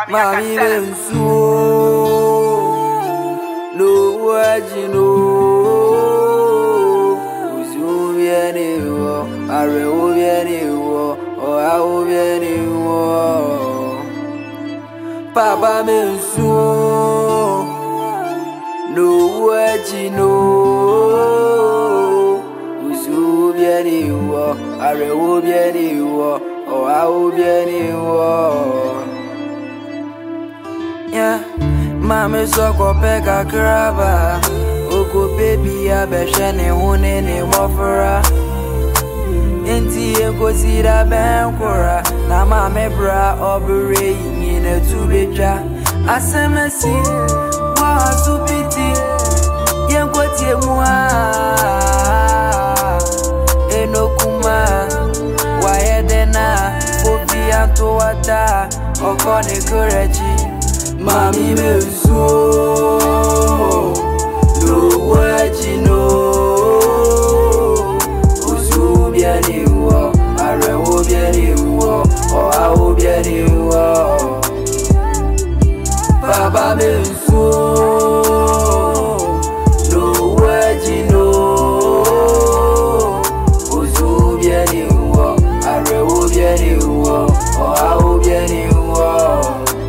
Mami bensu no wajino uzu vieni wo are wo vieni wo o a wo vieni wo Papa bensu no wajino uzu vieni wo are wo vieni wo o a wo vieni wo Yeah, mama so ko peka kraba oko baby ya beshene hune ne wofra enti enkosira benkora na mama bra obere yin na tubetwa asemesi wa supiti yenkotie mu enokuma wa yedena obi antowata okone korechi Mami bensu no wajino uzu bieni wo are wo bieni wo o a wo bieni wo Papa bensu no wajino uzu bieni wo are wo bieni wo o a wo bieni wo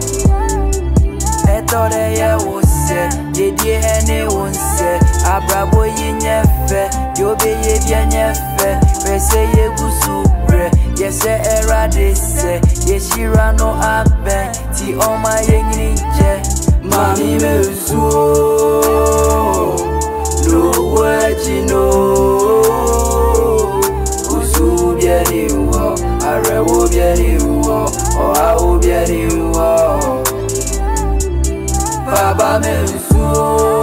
Tore ya wose yedie ene wonse abrabo yinyefe yobe yebia nyefe pese yegusubre yese erade se yeshira no abe ti oma yenyinje mami bensu no wajino usu bieni wo arewo bieni wo o awo bieni wo Baba mensu